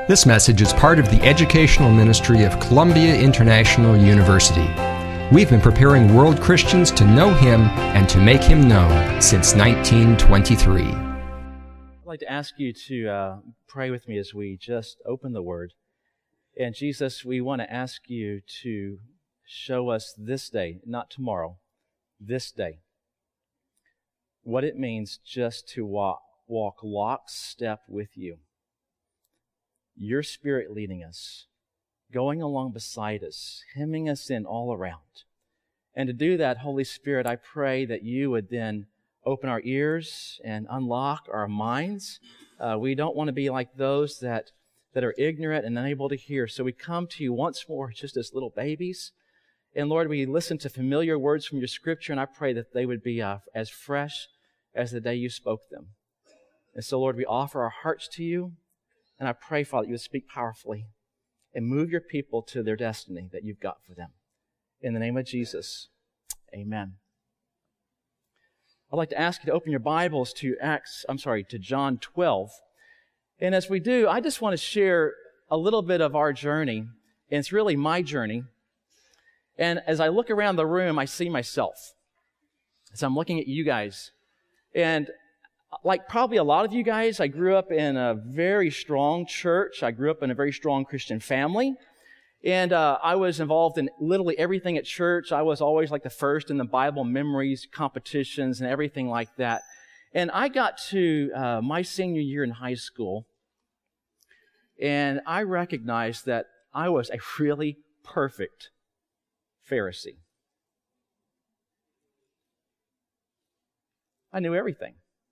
This message is part of the educational ministry of Columbia International University. We've been preparing world Christians to know Him and to make Him known since 1923. I'd like to ask you to pray with me as we just open the Word. And Jesus, we want to ask you to show us this day, not tomorrow, this day, what it means just to walk lockstep with you. Your Spirit leading us, going along beside us, hemming us in all around. And to do that, Holy Spirit, I pray that you would then open our ears and unlock our minds. We don't want to be like those that are ignorant and unable to hear. So we come to you once more just as little babies. And Lord, we listen to familiar words from your Scripture, and I pray that they would be as fresh as the day you spoke them. And so, Lord, we offer our hearts to you. And I pray, Father, that you would speak powerfully and move your people to their destiny that you've got for them. In the name of Jesus, amen. I'd like to ask you to open your Bibles to John 12. And as we do, I just want to share a little bit of our journey. And it's really my journey. And as I look around the room, I see myself. As I'm looking at you guys. And like probably a lot of you guys, I grew up in a very strong church. I grew up in a very strong Christian family. And I was involved in literally everything at church. I was always like the first in the Bible memories competitions and everything like that. And I got to my senior year in high school, and I recognized that I was a really perfect Pharisee. I knew everything.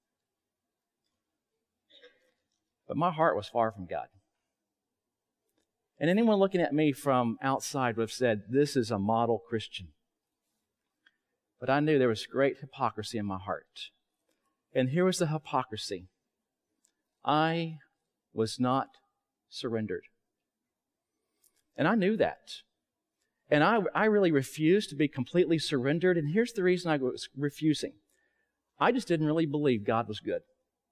But my heart was far from God. And anyone looking at me from outside would have said, this is a model Christian. But I knew there was great hypocrisy in my heart. And here was the hypocrisy. I was not surrendered. And I knew that. And I really refused to be completely surrendered. And here's the reason I was refusing. I just didn't really believe God was good.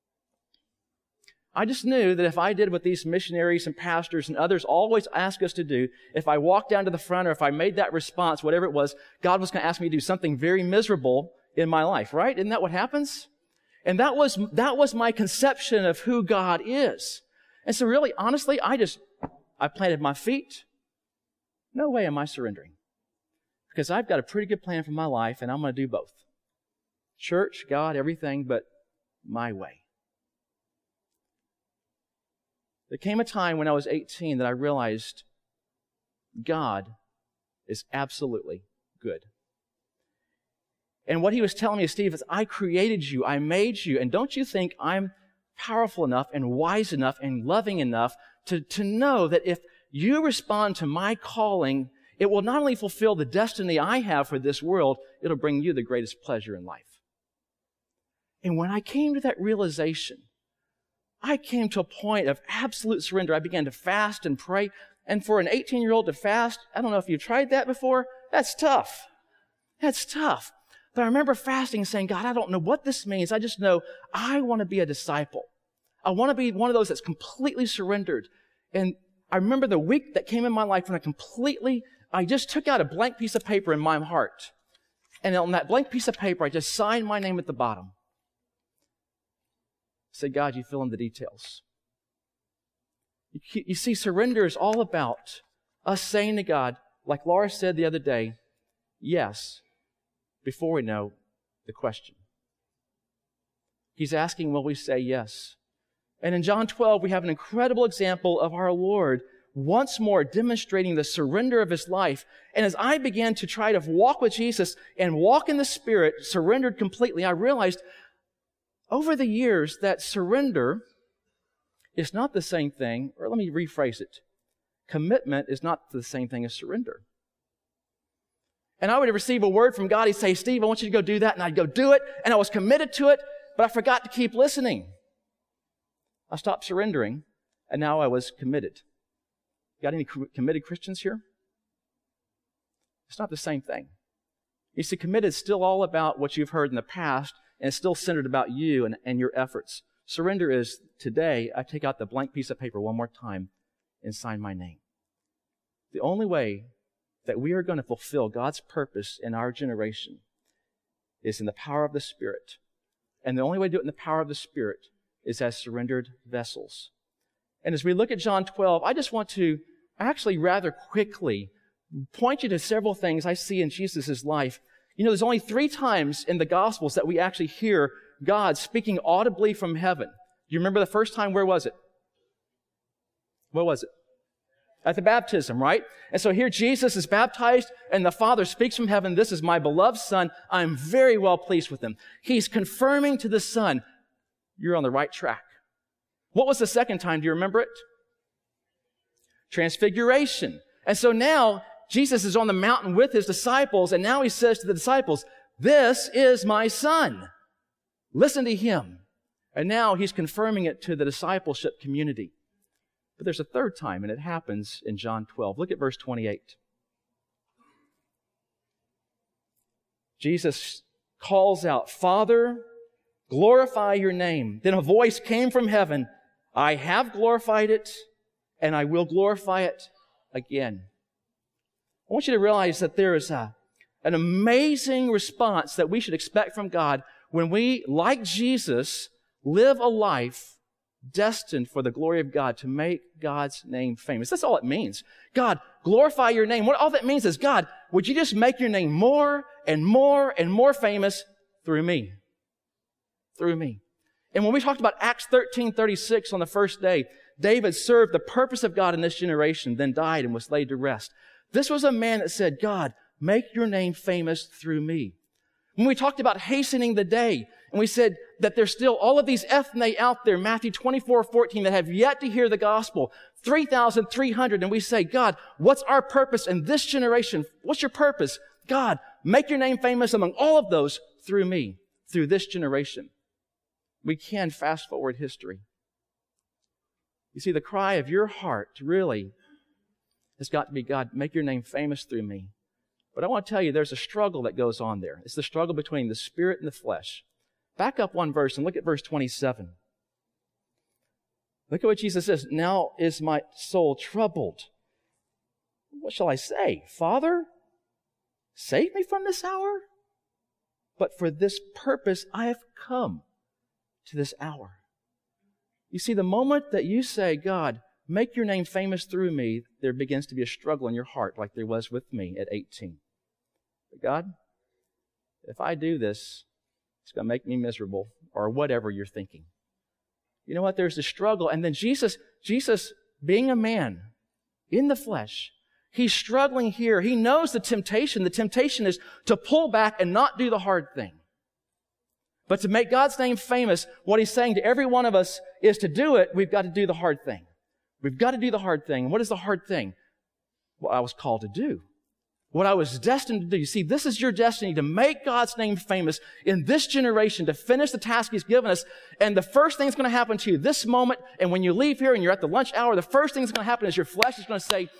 I just knew that if I did what these missionaries and pastors and others always ask us to do, if I walked down to the front or if I made that response, whatever it was, God was going to ask me to do something very miserable in my life, right? Isn't that what happens? And that was my conception of who God is. And so really, honestly, I planted my feet. No way am I surrendering. Because I've got a pretty good plan for my life, and I'm going to do both. Church, God, everything, but my way. There came a time when I was 18 that I realized God is absolutely good. And what He was telling me, Steve, is I created you, I made you, and don't you think I'm powerful enough and wise enough and loving enough to know that if you respond to my calling, it will not only fulfill the destiny I have for this world, it'll bring you the greatest pleasure in life. And when I came to that realization, I came to a point of absolute surrender. I began to fast and pray. And for an 18-year-old to fast, I don't know if you've tried that before. That's tough. That's tough. But I remember fasting and saying, God, I don't know what this means. I just know I want to be a disciple. I want to be one of those that's completely surrendered. And I remember the week that came in my life when I just took out a blank piece of paper in my heart. And on that blank piece of paper, I just signed my name at the bottom. Say, God, you fill in the details. You see, surrender is all about us saying to God, like Laura said the other day, yes, before we know the question. He's asking, will we say yes? And in John 12, we have an incredible example of our Lord once more demonstrating the surrender of His life. And as I began to try to walk with Jesus and walk in the Spirit, surrendered completely, I realized over the years that surrender is not the same thing, or let me rephrase it. Commitment is not the same thing as surrender. And I would receive a word from God. He'd say, Steve, I want you to go do that. And I'd go do it. And I was committed to it, but I forgot to keep listening. I stopped surrendering, and now I was committed. Got any committed Christians here? It's not the same thing. You see, committed is still all about what you've heard in the past, and it's still centered about you and your efforts. Surrender is, today, I take out the blank piece of paper one more time. and sign my name. The only way that we are going to fulfill God's purpose in our generation is in the power of the Spirit. And the only way to do it in the power of the Spirit is as surrendered vessels. And as we look at John 12, I just want to actually rather quickly point you to several things I see in Jesus' life. You know, there's only 3 times in the Gospels that we actually hear God speaking audibly from heaven. Do you remember the first time? Where was it? What was it? At the baptism, right? And so here Jesus is baptized and the Father speaks from heaven, "This is my beloved Son. I'm very well pleased with him." He's confirming to the Son, "You're on the right track." What was the second time? Do you remember it? Transfiguration. And so now Jesus is on the mountain with his disciples, and now he says to the disciples, "This is my Son. Listen to him." And now he's confirming it to the discipleship community. But there's a third time, and it happens in John 12. Look at verse 28. Jesus calls out, "Father, glorify your name." Then a voice came from heaven, "I have glorified it, and I will glorify it again." I want you to realize that there is an amazing response that we should expect from God when we, like Jesus, live a life destined for the glory of God, to make God's name famous. That's all it means. God, glorify your name. All that means is, God, would you just make your name more and more and more famous through me? Through me. And when we talked about Acts 13:36 on the first day, David served the purpose of God in this generation, then died and was laid to rest. This was a man that said, "God, make your name famous through me." When we talked about hastening the day, and we said that there's still all of these ethne out there, Matthew 24:14, that have yet to hear the gospel, 3,300, and we say, "God, what's our purpose in this generation? What's your purpose? God, make your name famous among all of those through me, through this generation." We can fast forward history. You see, the cry of your heart really has got to be, "God, make your name famous through me." But I want to tell you, there's a struggle that goes on there. It's the struggle between the Spirit and the flesh. Back up one verse and look at verse 27. Look at what Jesus says. "Now is my soul troubled. What shall I say? Father, save me from this hour? But for this purpose I have come to this hour." You see, the moment that you say, "God, make your name famous through me," there begins to be a struggle in your heart like there was with me at 18. But God, if I do this, it's going to make me miserable, or whatever you're thinking. You know what? There's a struggle. And then Jesus being a man in the flesh, he's struggling here. He knows the temptation. The temptation is to pull back and not do the hard thing. But to make God's name famous, what he's saying to every one of us is, to do it, we've got to do the hard thing. We've got to do the hard thing. And what is the hard thing? What I was called to do. What I was destined to do. You see, this is your destiny, to make God's name famous in this generation, to finish the task he's given us. And the first thing that's going to happen to you this moment, and when you leave here and you're at the lunch hour, the first thing that's going to happen is your flesh is going to say,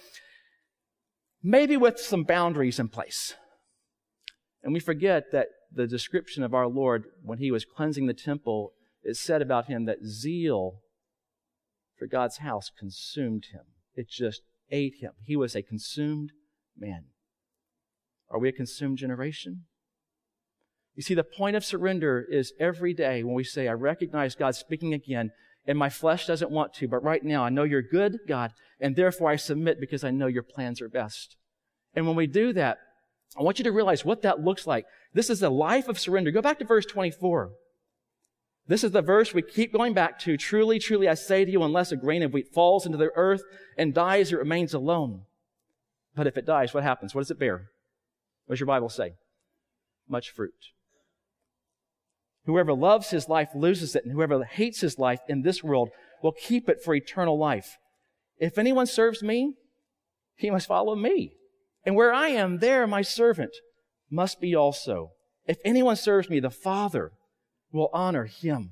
maybe with some boundaries in place. And we forget that the description of our Lord when he was cleansing the temple, it said about him that zeal for God's house consumed him. It just ate him. He was a consumed man. Are we a consumed generation? You see, the point of surrender is every day when we say, I recognize God speaking again, and my flesh doesn't want to, but right now I know you're good, God, and therefore I submit because I know your plans are best. And when we do that, I want you to realize what that looks like. This is a life of surrender. Go back to verse 24. This is the verse we keep going back to. Truly, truly, I say to you, unless a grain of wheat falls into the earth and dies, it remains alone. But if it dies, what happens? What does it bear? What does your Bible say? Much fruit. Whoever loves his life loses it, and whoever hates his life in this world will keep it for eternal life. If anyone serves me, he must follow me. And where I am, there my servant must be also. If anyone serves me, the Father will honor him.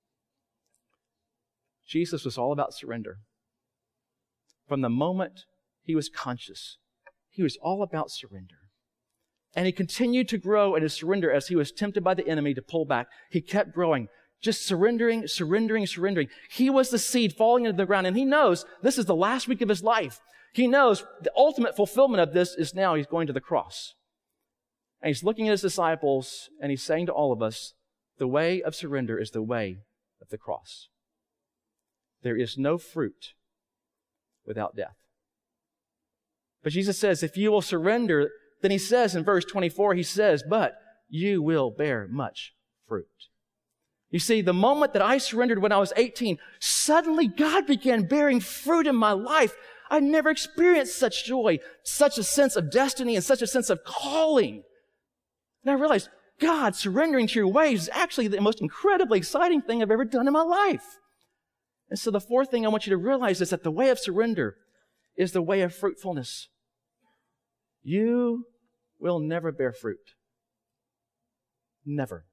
Jesus was all about surrender. From the moment he was conscious, he was all about surrender. And he continued to grow in his surrender as he was tempted by the enemy to pull back. He kept growing Just surrendering. He was the seed falling into the ground, and he knows this is the last week of his life. He knows the ultimate fulfillment of this is now he's going to the cross. And he's looking at his disciples, and he's saying to all of us, the way of surrender is the way of the cross. There is no fruit without death. But Jesus says, if you will surrender, then he says in verse 24, he says, but you will bear much fruit. You see, the moment that I surrendered when I was 18, suddenly God began bearing fruit in my life. I never experienced such joy, such a sense of destiny, and such a sense of calling. And I realized, God, surrendering to your ways is actually the most incredibly exciting thing I've ever done in my life. And so the fourth thing I want you to realize is that the way of surrender is the way of fruitfulness. You will never bear fruit. Never.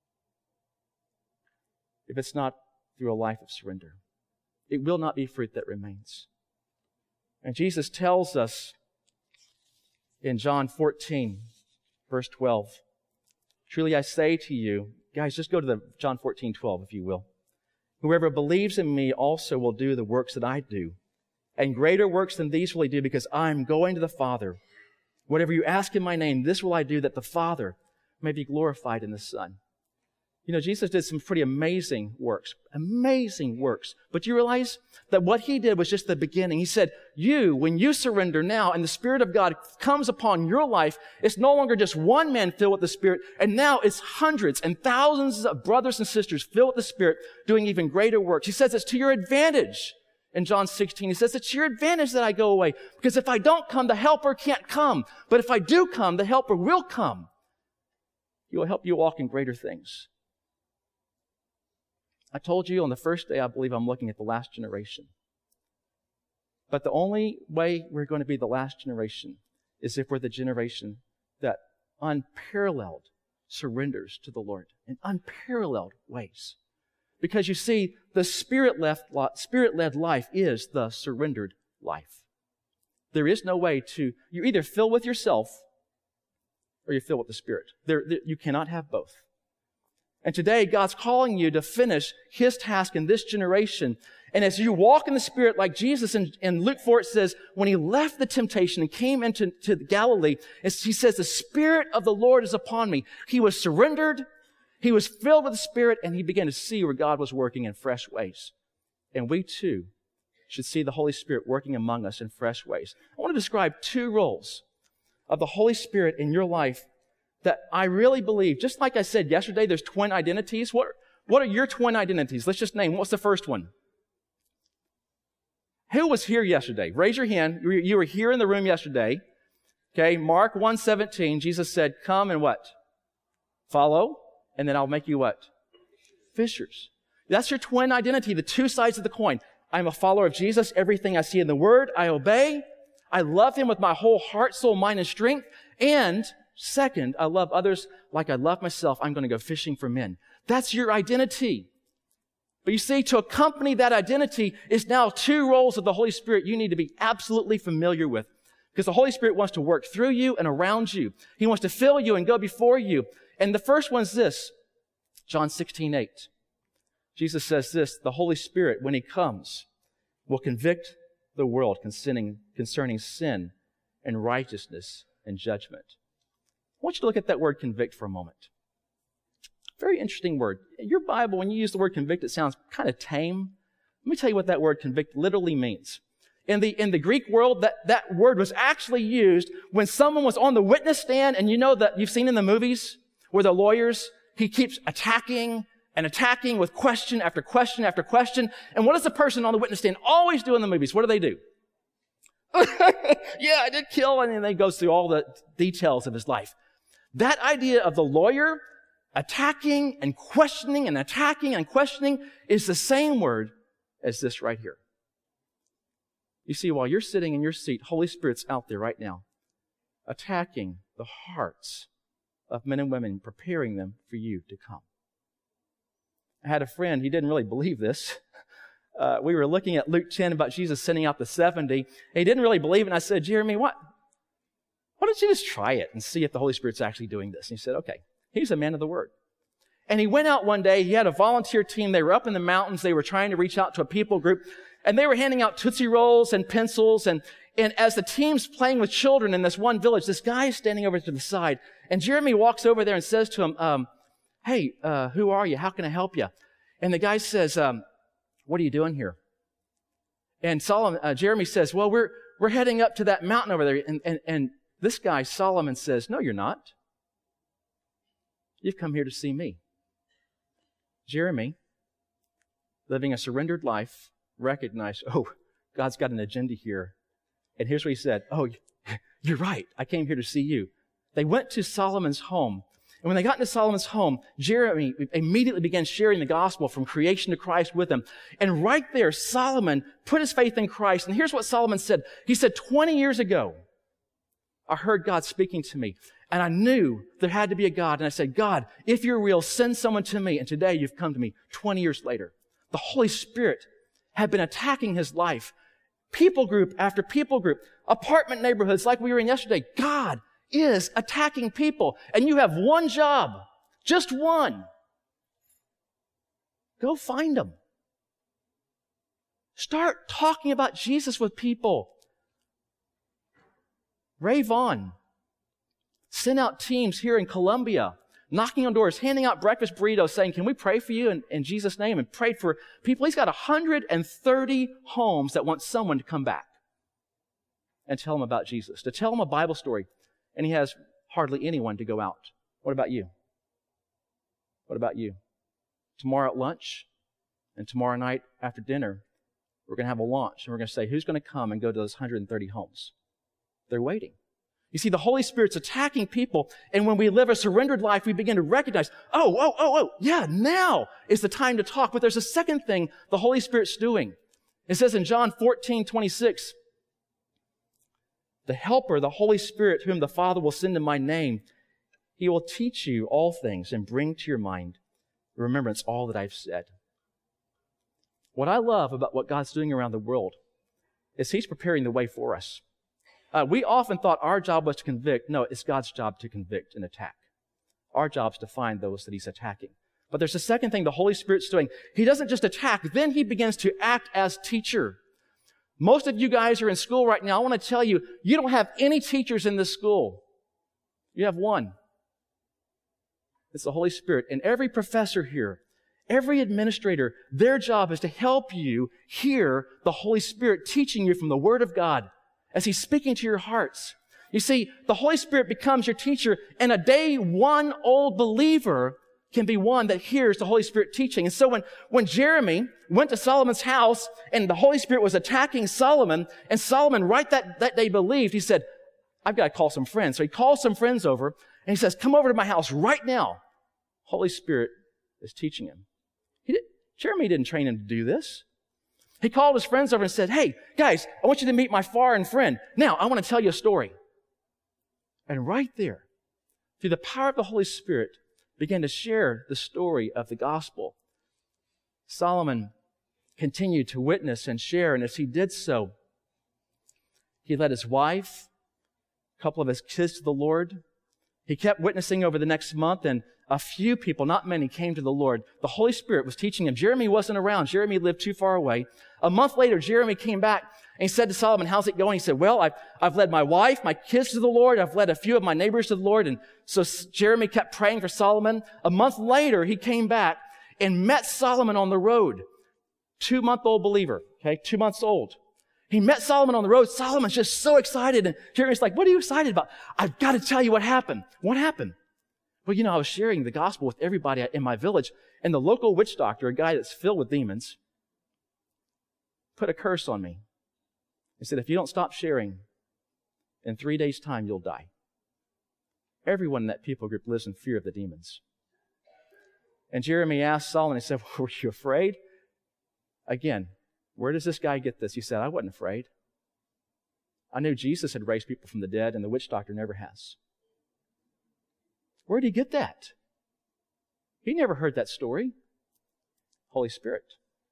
If it's not through a life of surrender. It will not be fruit that remains. And Jesus tells us in John 14, verse 12, truly I say to you, guys, just go to the John 14:12, if you will. Whoever believes in me also will do the works that I do. And greater works than these will he do, because I'm going to the Father. Whatever you ask in my name, this will I do, that the Father may be glorified in the Son. You know, Jesus did some pretty amazing works. But you realize that what he did was just the beginning. He said, when you surrender now and the Spirit of God comes upon your life, it's no longer just one man filled with the Spirit, and now it's hundreds and thousands of brothers and sisters filled with the Spirit doing even greater works. He says it's to your advantage. In John 16, he says, it's your advantage that I go away, because if I don't come, the Helper can't come. But if I do come, the Helper will come. He will help you walk in greater things. I told you on the first day, I believe I'm looking at the last generation. But the only way we're going to be the last generation is if we're the generation that unparalleled surrenders to the Lord in unparalleled ways. Because you see, the Spirit-led life is the surrendered life. There is no way to, you either fill with yourself or you fill with the Spirit. You cannot have both. And today, God's calling you to finish His task in this generation. And as you walk in the Spirit like Jesus, in Luke 4 it says, when He left the temptation and came into Galilee, He says, the Spirit of the Lord is upon me. He was surrendered, He was filled with the Spirit, and He began to see where God was working in fresh ways. And we too should see the Holy Spirit working among us in fresh ways. I want to describe 2 roles of the Holy Spirit in your life that I really believe, just like I said yesterday, there's twin identities. What are your twin identities? Let's just name. What's the first one? Who was here yesterday? Raise your hand. You were here in the room yesterday. Okay, Mark 1:17, Jesus said, come and what? Follow, and then I'll make you what? Fishers. That's your twin identity, the 2 sides of the coin. I'm a follower of Jesus. Everything I see in the Word, I obey. I love Him with my whole heart, soul, mind, and strength. And second, I love others like I love myself. I'm going to go fishing for men. That's your identity. But you see, to accompany that identity is now 2 roles of the Holy Spirit you need to be absolutely familiar with. Because the Holy Spirit wants to work through you and around you. He wants to fill you and go before you. And the first one's this, John 16:8. Jesus says this, the Holy Spirit, when He comes, will convict the world concerning sin and righteousness and judgment. I want you to look at that word convict for a moment. Very interesting word. In your Bible, when you use the word convict, it sounds kind of tame. Let me tell you what that word convict literally means. In the Greek world, that word was actually used when someone was on the witness stand, and you know that you've seen in the movies where the lawyers, he keeps attacking with question after question after question. And what does the person on the witness stand always do in the movies? What do? Yeah, I did kill, and then he goes through all the details of his life. That idea of the lawyer attacking and questioning and attacking and questioning is the same word as this right here. You see, while you're sitting in your seat, Holy Spirit's out there right now, attacking the hearts of men and women, preparing them for you to come. I had a friend, he didn't really believe this. We were looking at Luke 10 about Jesus sending out the 70. He didn't really believe it, and I said, Jeremy, why don't you just try it and see if the Holy Spirit's actually doing this? And he said, okay. He's a man of the Word. And he went out one day. He had a volunteer team. They were up in the mountains. They were trying to reach out to a people group. And they were handing out Tootsie Rolls and pencils. And as the team's playing with children in this one village, this guy is standing over to the side. And Jeremy walks over there and says to him, hey, who are you? How can I help you? And the guy says, what are you doing here? And Jeremy says, well, we're heading up to that mountain over there. And this guy, Solomon, says, no, you're not. You've come here to see me. Jeremy, living a surrendered life, recognized, oh, God's got an agenda here. And here's what he said, oh, you're right. I came here to see you. They went to Solomon's home. And when they got into Solomon's home, Jeremy immediately began sharing the gospel from creation to Christ with them. And right there, Solomon put his faith in Christ. And here's what Solomon said. He said, 20 years ago, I heard God speaking to me. And I knew there had to be a God. And I said, God, if you're real, send someone to me. And today you've come to me 20 years later. The Holy Spirit had been attacking his life. People group after people group, apartment neighborhoods like we were in yesterday. God is attacking people. And you have one job, just one. Go find them. Start talking about Jesus with people. Ray Vaughn sent out teams here in Columbia, knocking on doors, handing out breakfast burritos, saying, can we pray for you in Jesus' name? And prayed for people. He's got 130 homes that want someone to come back and tell them about Jesus, to tell them a Bible story. And he has hardly anyone to go out. What about you? What about you? Tomorrow at lunch and tomorrow night after dinner, we're going to have a launch. And we're going to say, who's going to come and go to those 130 homes? They're waiting. You see, the Holy Spirit's attacking people. And when we live a surrendered life, we begin to recognize, yeah, now is the time to talk. But there's a second thing the Holy Spirit's doing. It says in John 14:26, the Helper, the Holy Spirit, whom the Father will send in my name, he will teach you all things and bring to your mind remembrance all that I've said. What I love about what God's doing around the world is he's preparing the way for us. We often thought our job was to convict. No, it's God's job to convict and attack. Our job is to find those that he's attacking. But there's a second thing the Holy Spirit's doing. He doesn't just attack, then he begins to act as teacher. Most of you guys are in school right now. I want to tell you, you don't have any teachers in this school. You have one. It's the Holy Spirit. And every professor here, every administrator, their job is to help you hear the Holy Spirit teaching you from the Word of God as he's speaking to your hearts. You see, the Holy Spirit becomes your teacher, and a day one old believer can be one that hears the Holy Spirit teaching. And so when Jeremy went to Solomon's house and the Holy Spirit was attacking Solomon, and Solomon right that day believed, he said, I've got to call some friends. So he calls some friends over and he says, come over to my house right now. Holy Spirit is teaching him. Jeremy didn't train him to do this. He called his friends over and said, hey, guys, I want you to meet my foreign friend. Now, I want to tell you a story. And right there, through the power of the Holy Spirit, began to share the story of the gospel. Solomon continued to witness and share, and as he did so, he led his wife, a couple of his kids to the Lord. He kept witnessing over the next month, and a few people, not many, came to the Lord. The Holy Spirit was teaching him. Jeremy wasn't around. Jeremy lived too far away. A month later, Jeremy came back and he said to Solomon, how's it going? He said, well, I've led my wife, my kids to the Lord. I've led a few of my neighbors to the Lord. And so Jeremy kept praying for Solomon. A month later, he came back and met Solomon on the road. 2-month-old believer, okay, 2 months old. He met Solomon on the road. Solomon's just so excited. And Jeremy's like, what are you excited about? I've got to tell you what happened. What happened? Well, I was sharing the gospel with everybody in my village, and the local witch doctor, a guy that's filled with demons, put a curse on me. He said, if you don't stop sharing, in 3 days' time, you'll die. Everyone in that people group lives in fear of the demons. And Jeremy asked Solomon, he said, were you afraid? Again, where does this guy get this? He said, I wasn't afraid. I knew Jesus had raised people from the dead, and the witch doctor never has. Where did he get that? He never heard that story. Holy Spirit.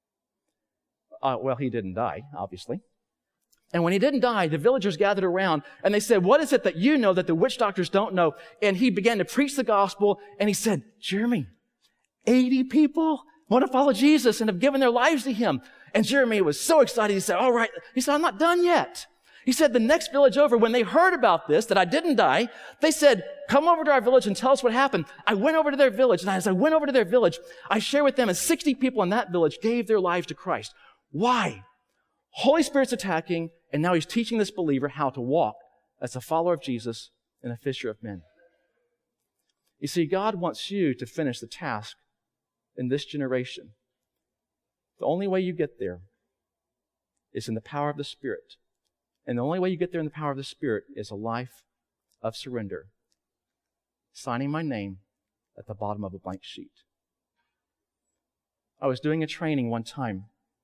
Well, he didn't die, obviously. And when he didn't die, the villagers gathered around and they said, what is it that you know that the witch doctors don't know? And he began to preach the gospel and he said, Jeremy, 80 people want to follow Jesus and have given their lives to him. And Jeremy was so excited. He said, all right. He said, I'm not done yet. He said, the next village over, when they heard about this, that I didn't die, they said, come over to our village and tell us what happened. I went over to their village, and as I went over to their village, I shared with them, and 60 people in that village gave their lives to Christ. Why? Holy Spirit's attacking, and now he's teaching this believer how to walk as a follower of Jesus and a fisher of men. You see, God wants you to finish the task in this generation. The only way you get there is in the power of the Spirit. And the only way you get there in the power of the Spirit is a life of surrender. Signing my name at the bottom of a blank sheet. I was doing a training one time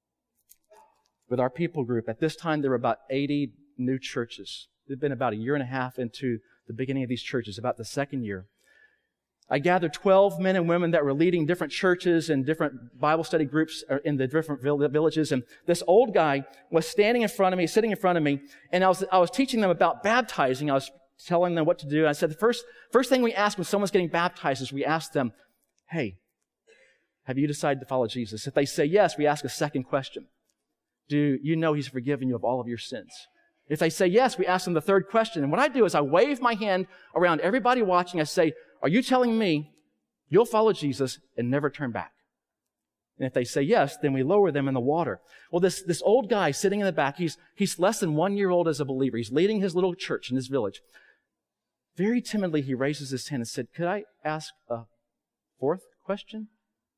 with our people group. At this time, there were about 80 new churches. It had been about a year and a half into the beginning of these churches, about the second year. I gathered 12 men and women that were leading different churches and different Bible study groups in the different villages. And this old guy was standing in front of me, sitting in front of me, and I was teaching them about baptizing. I was telling them what to do. And I said, the first thing we ask when someone's getting baptized is we ask them, hey, have you decided to follow Jesus? If they say yes, we ask a second question. Do you know he's forgiven you of all of your sins? If they say yes, we ask them the third question. And what I do is I wave my hand around everybody watching. I say, are you telling me you'll follow Jesus and never turn back? And if they say yes, then we lower them in the water. Well, this old guy sitting in the back, he's less than 1 year old as a believer. He's leading his little church in his village. Very timidly, he raises his hand and said, could I ask a fourth question?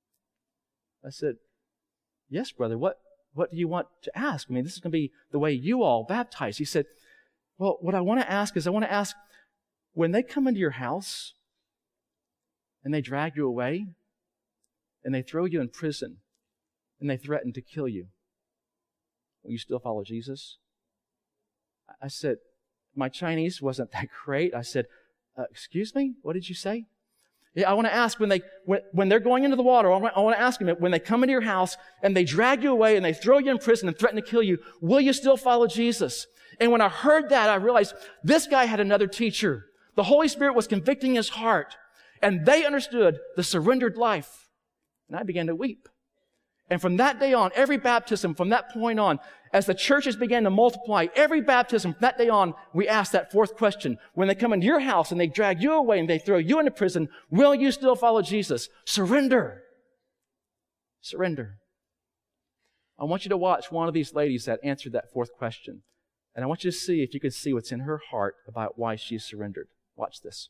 I said, yes, brother. What do you want to ask? I mean, this is going to be the way you all baptize. He said, well, what I want to ask is when they come into your house and they drag you away and they throw you in prison and they threaten to kill you, will you still follow Jesus? I said, my Chinese wasn't that great. I said, excuse me? What did you say? Yeah, I want to ask when they're going into the water, I want to ask them, when they come into your house and they drag you away and they throw you in prison and threaten to kill you, will you still follow Jesus? And when I heard that, I realized this guy had another teacher. The Holy Spirit was convicting his heart, and they understood the surrendered life. And I began to weep. And from that day on, every baptism from that point on, as the churches began to multiply, every baptism from that day on, we asked that fourth question. When they come into your house and they drag you away and they throw you into prison, will you still follow Jesus? Surrender. Surrender. I want you to watch one of these ladies that answered that fourth question. And I want you to see if you can see what's in her heart about why she surrendered. Watch this.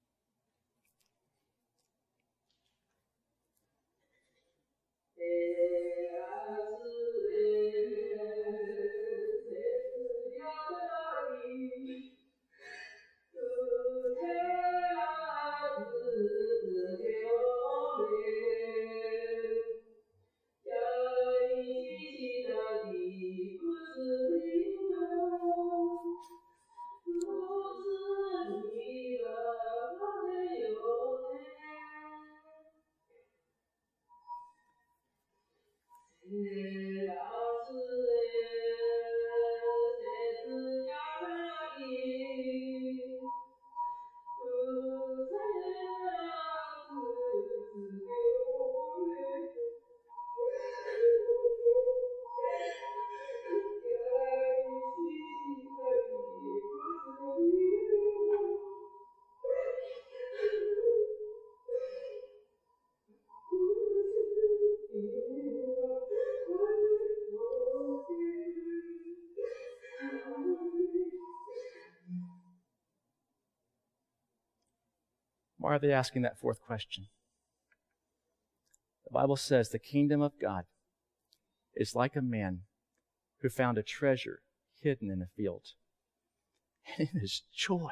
Why are they asking that fourth question? The Bible says the kingdom of God is like a man who found a treasure hidden in a field. And in his joy,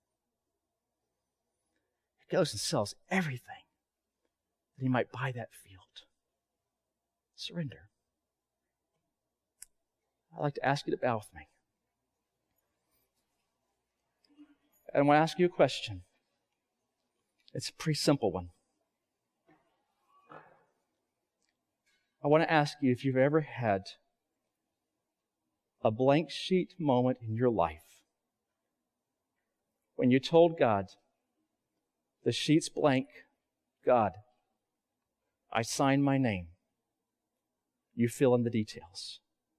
he goes and sells everything that he might buy that field. Surrender. I'd like to ask you to bow with me. And I want to ask you a question. It's a pretty simple one. I want to ask you if you've ever had a blank sheet moment in your life when you told God, the sheet's blank, God, I sign my name. You fill in the details.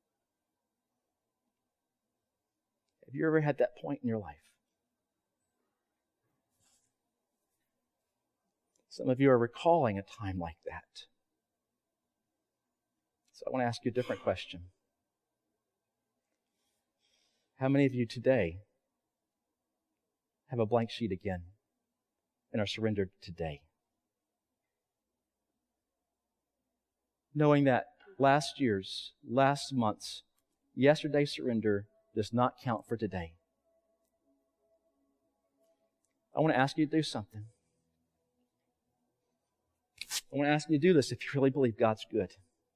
Have you ever had that point in your life? Some of you are recalling a time like that. So I want to ask you a different question. How many of you today have a blank sheet again and are surrendered today? Knowing that last month's, yesterday's surrender does not count for today. I want to ask you to do something. I want to ask you to do this if you really believe God's good.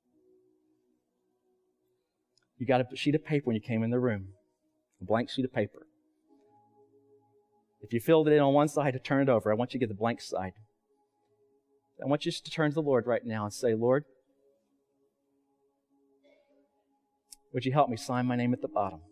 You got a sheet of paper when you came in the room, a blank sheet of paper. If you filled it in on one side to turn it over, I want you to get the blank side. I want you to turn to the Lord right now and say, Lord, would you help me sign my name at the bottom?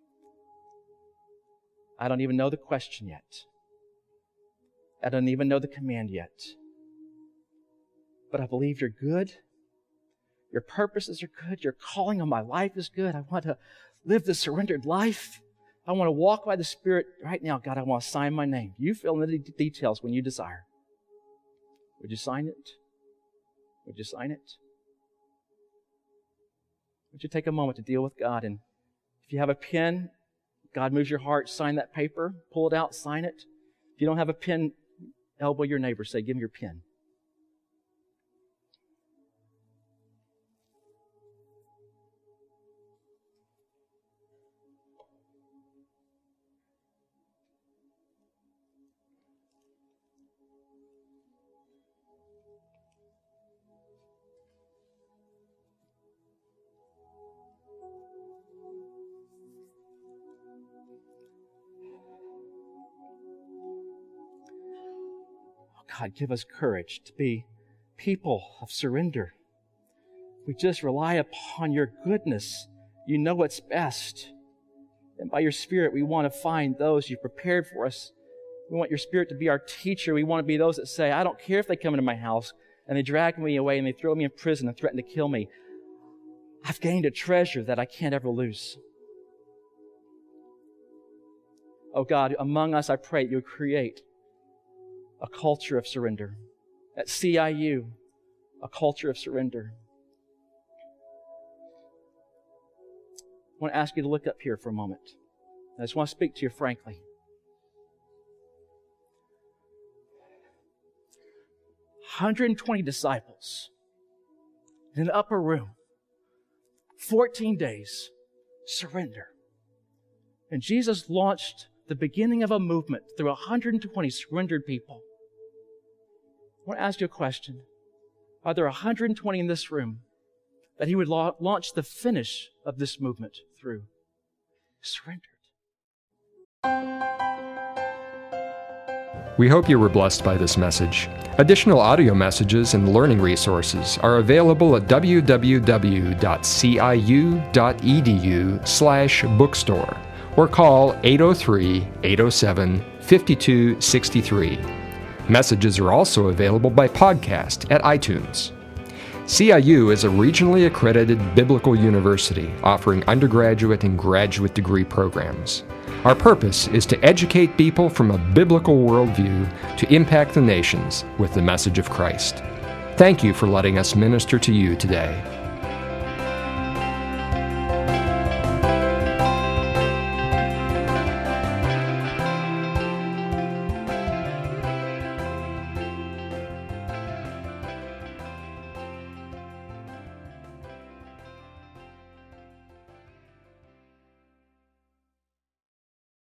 I don't even know the question yet. I don't even know the command yet. But I believe you're good. Your purposes are good. Your calling on my life is good. I want to live the surrendered life. I want to walk by the Spirit right now. God, I want to sign my name. You fill in the details when you desire. Would you sign it? Would you sign it? Would you take a moment to deal with God? And if you have a pen, God moves your heart, sign that paper, pull it out, sign it. If you don't have a pen, elbow your neighbor, say, give me your pen. God, give us courage to be people of surrender. We just rely upon your goodness. You know what's best. And by your Spirit, we want to find those you've prepared for us. We want your Spirit to be our teacher. We want to be those that say, I don't care if they come into my house and they drag me away and they throw me in prison and threaten to kill me. I've gained a treasure that I can't ever lose. Oh God, among us, I pray you would create a culture of surrender. At CIU, a culture of surrender. I want to ask you to look up here for a moment. I just want to speak to you frankly. 120 disciples in the upper room, 14 days, surrender. And Jesus launched the beginning of a movement through 120 surrendered people. I want to ask you a question. Are there 120 in this room that He would launch the finish of this movement through? Surrendered. We hope you were blessed by this message. Additional audio messages and learning resources are available at www.ciu.edu/bookstore or call 803-807-5263. Messages are also available by podcast at iTunes. CIU is a regionally accredited biblical university offering undergraduate and graduate degree programs. Our purpose is to educate people from a biblical worldview to impact the nations with the message of Christ. Thank you for letting us minister to you today.